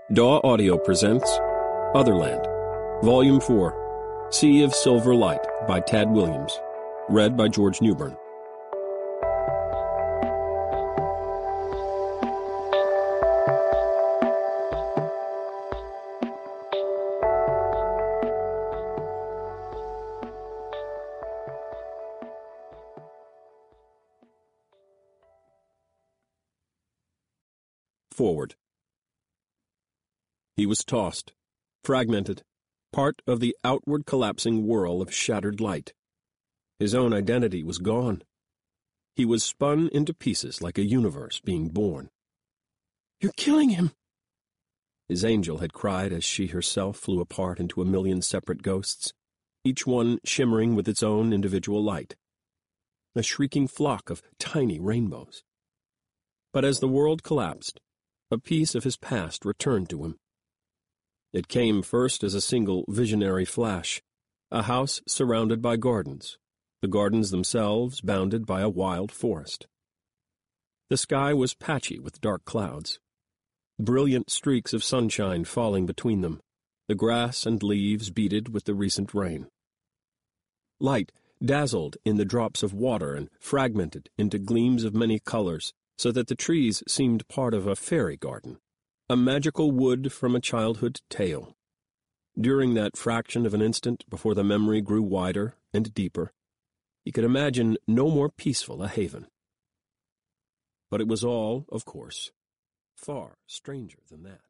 DAW Audio presents Otherland, Volume 4, Sea of Silver Light by Tad Williams, read by George Newbern. Forward. He was tossed, fragmented, part of the outward collapsing whirl of shattered light. His own identity was gone. He was spun into pieces like a universe being born. "You're killing him!" His angel had cried as she herself flew apart into a million separate ghosts, each one shimmering with its own individual light. A shrieking flock of tiny rainbows. But as the world collapsed, a piece of his past returned to him. It came first as a single visionary flash, a house surrounded by gardens, the gardens themselves bounded by a wild forest. The sky was patchy with dark clouds, brilliant streaks of sunshine falling between them, the grass and leaves beaded with the recent rain. Light dazzled in the drops of water and fragmented into gleams of many colors, so that the trees seemed part of a fairy garden, a magical wood from a childhood tale. During that fraction of an instant before the memory grew wider and deeper, he could imagine no more peaceful a haven. But it was all, of course, far stranger than that.